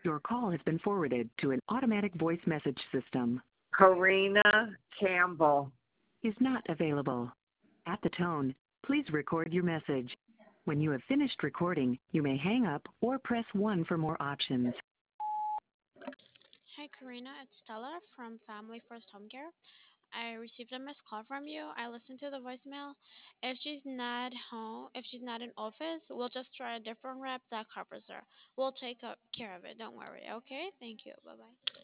Your call has been forwarded to an automatic voice message system. Karina Campbell. Is not available. At the tone, please record your message. When you have finished recording, you may hang up or press 1 for more options. Hi, Karina. It's Stella from Family First Home Care. I received a missed call from you. I listened to the voicemail. If she's not home, if she's not in office, we'll just try a different rep that covers her. We'll take care of it. Don't worry. Okay? Thank you. Bye bye.